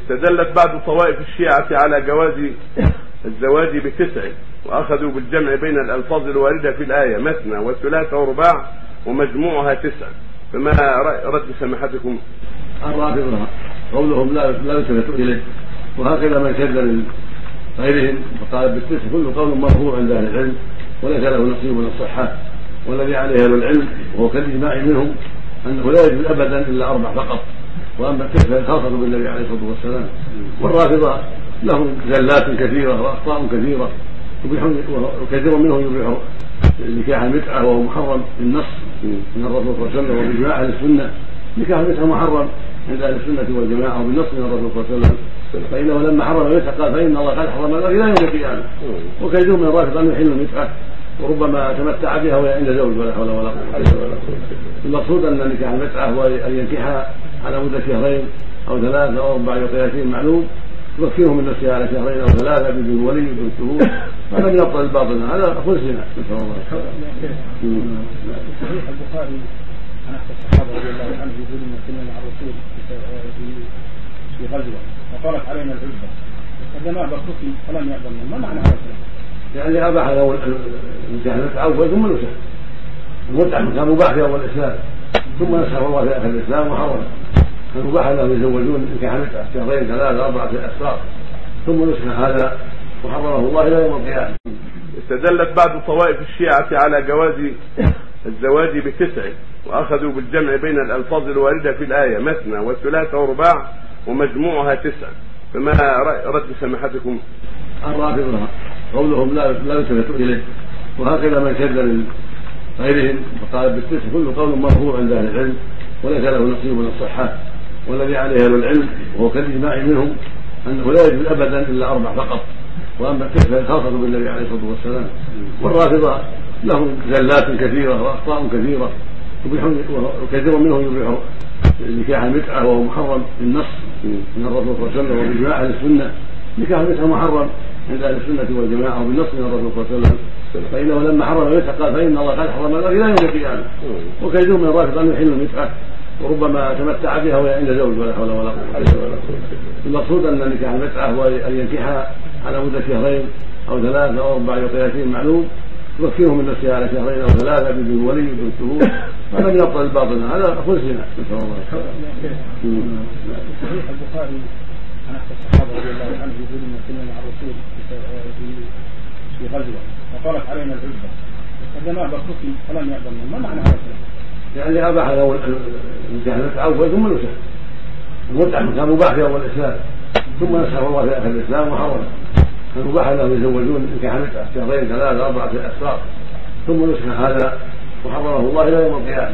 استدلت بعض طوائف الشيعة على جواز الزواج ب9، وأخذوا بالجمع بين الألفاظ الواردة في الآية مثنى وثلاث ورباع ومجموعها 9، فما رد سماحتكم؟ الرافضة قولهم لا يلتفت إليه، وهكذا من شد غيرهم فقال ب9 كل قول مرفوع عند أهل العلم وليس له نصيب من الصحة، والذي عليه أهل العلم وهو كالإجماع منهم أنه لا يجوز أبدا إلا 4 فقط، وأما 9 خاصة بالنبي عليه الصلاة والسلام. والرافضة لهم زلات كثيرة وأخطاء كثيرة، وكثير منهم يبيح نكاح المتعة وهو محرم بالنص من الرسول صلى الله عليه وسلم وبإجماع أهل السنة. نكاح المتعة محرم عند أهل السنة والجماعة وبالنص من الرسول صلى الله عليه وسلم، فإنه لما حرم المتعة قال فإن الله قد حرم إلى يوم القيامة. وكثير من الرافضة أن يحل المتعة وربما تمتع بها وهي عند زوج ولا حول ولا قوة إلا بالله. المقصود أن نكاح المتعة هو أن ينكحها على مدة 2 أو 3 أو 4 وثلاثين معلوم، يوكله من نفسها على 2 أو 3 بدون ولي بدون شهود، هذا من أبطل الباطل، هذا خلصنا نسأل الله. صحيح البخاري عن أحد الصحابة رضي الله عنه يقول إن كنا مع الرسول في غزوة فطالت علينا العزة فقدمنا بالركن فلم يأذن، ما معنى هذا؟ يعني أباح له نكاح المتعة أول ثم نسخ. المتعة كان مباح في أول الإسلام ثم نسخه الله في آخر الإسلام وحرمه، فمباح له يتزوجون نكاح المتعة 2 3 4 أسفار ثم نسخ هذا وحرمه الله إلى يوم القيامة. استدلت بعض طوائف الشيعة على جواز الزواج ب9، وأخذوا بالجمع بين الألفاظ الواردة في الآية مثنى وثلاث ورباع ومجموعها 9، فما رد سماحتكم؟ الرافضة قولهم لا يلتفت إليه، وهكذا من شد غيرهم فقال ب9 كل قول مرفوع عند أهل العلم وليس له نصيب من الصحة، والذي عليه أهل العلم وهو كالإجماع منهم أنه لا يجوز أبدا إلا 4 فقط، وأما 9 خاصة بالنبي عليه الصلاة والسلام. والرافضة لهم زلات كثيرة وأخطاء كثيرة، وكثير منهم يبيح نكاح المتعة وهو محرم بالنص من الرسول صلى الله عليه وسلم وبإجماع أهل السنة. نكاح المتعة محرم عند أهل السنة والجماعة وبالنص من الرسول صلى الله عليه وسلم، فإنه لما حرم المتعة قال فإن الله قد حرم إلى يوم القيامة. وكثير من الرافضة أن يحل المتعة وربما تمتع بها وهي عند زوج ولا حول ولا قوة إلا بالله. المقصود أن نكاح المتعة هو أن ينكحها على مدة 2 أو 3 أو 4 وثلاثين معلوم، يوكله من نفسها على 2 أو 3 بدون ولي بدون شهود، هذا من أبطل الباطل، هذا خلصنا نسأل الله. صحيح البخاري عن أحد الصحابة رضي الله عنه يقول إن كنا مع الرسول في غزوة فطالت علينا العزة فقدمنا بالركن فلم يأذن، ما معنى هذا؟ يعني أباح له نكاح المتعة أول ثم نسخ. المتعة كان مباح في أول الإسلام ثم نسخه الله في آخر الإسلام وحرمه، فمباح له يتزوجون نكاح المتعة 2 3 4 أسفار ثم نسخ هذا وحرمه الله إلى يوم القيامة.